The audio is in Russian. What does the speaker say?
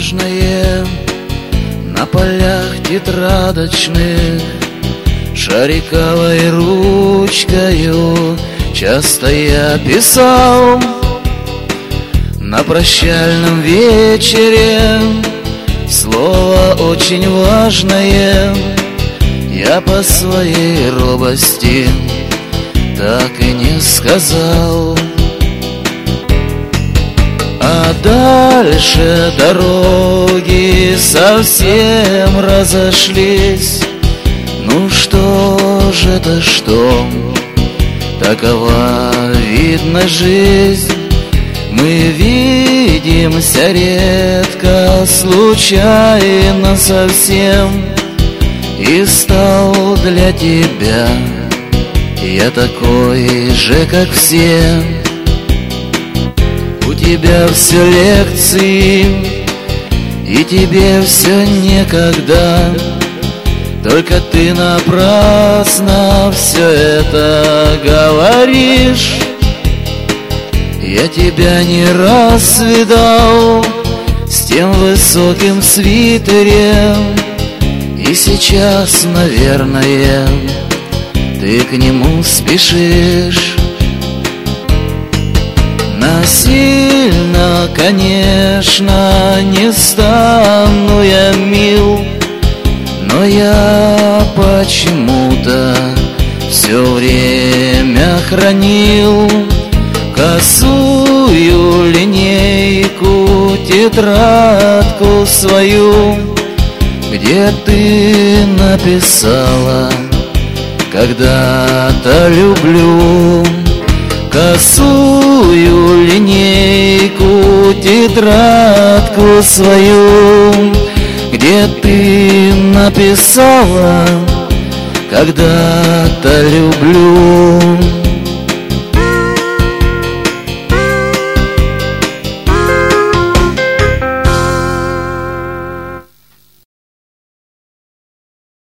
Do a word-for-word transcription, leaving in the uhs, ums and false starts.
важное на полях тетрадочных шариковой ручкою часто я писал. На прощальном вечере слово очень важное я по своей робости так и не сказал. А дальше дороги совсем разошлись. Ну что же это, что такова, видно, жизнь. Мы видимся редко, случайно совсем. И стал для тебя я такой же, как все. У тебя все лекции, и тебе все некогда. Только ты напрасно все это говоришь. Я тебя не раз видал с тем высоким свитерем, и сейчас, наверное, ты к нему спешишь. Насильно, конечно, не стану я мил, но я почему-то все время хранил косую линейку, тетрадку свою, где ты написала когда-то люблю. Косую линейку, тетрадку свою, где ты написала когда-то люблю.